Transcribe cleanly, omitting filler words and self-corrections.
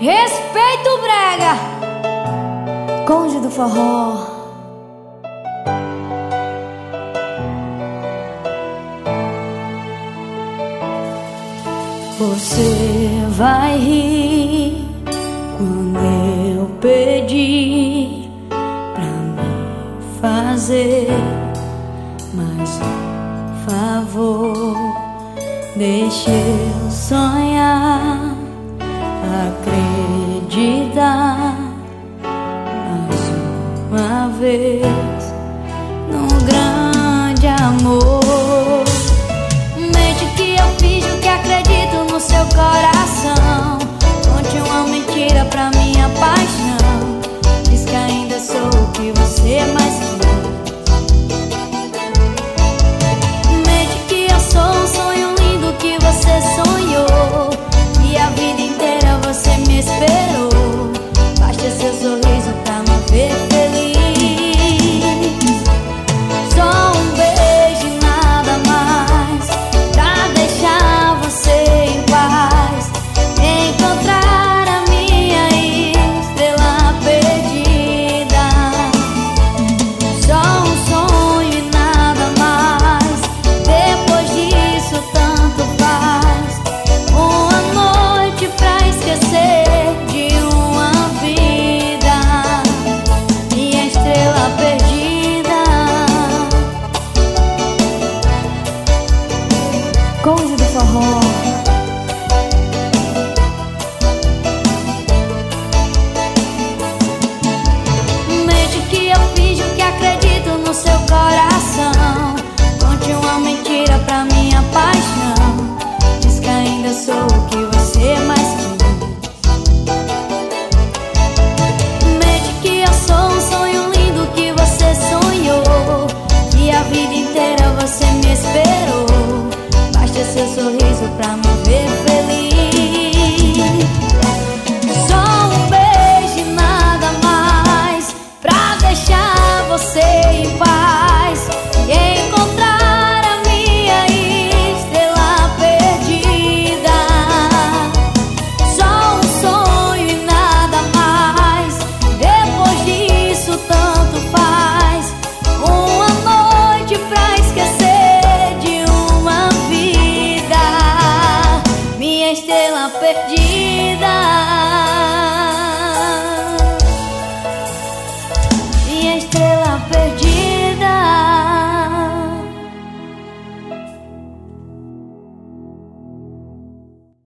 Respeito o brega, Conde do Forró. Você vai rir quando eu pedir pra me fazer mais um favor. Deixa eu sonhar, acreditar mais uma vez num grande amor. Mente que eu finjo que acredito no seu coração. Conte uma mentira pra minha paixão. Diz que ainda sou o que você mais quer. Mente que eu sou um sonho lindo que você sonhou, e a vida inteira você me esperou. Basta seu sorriso pra me ver feliz. Só um beijo e nada mais pra deixar você em paz. Encontrar a minha estrela perdida. Só um sonho e nada mais. Depois disso tanto faz. Uma noite pra esquecer de uma vida. Minha estrela perdida. Conde do Forró. Mente que eu finjo que acredito no seu coração. Conte uma mentira pra minha paixão. Diz que ainda sou o que você mais quis. Mente que eu sou um sonho lindo que você sonhou, e a vida inteira você me esperou. Basta seu sorriso pra me ver feliz. Só um beijo e nada mais pra deixar você em paz. E encontrar a minha estrela perdida. Só um sonho e nada mais. Depois disso tanto faz. Uma noite pra esquecer de uma vida. Minha estrela perdida.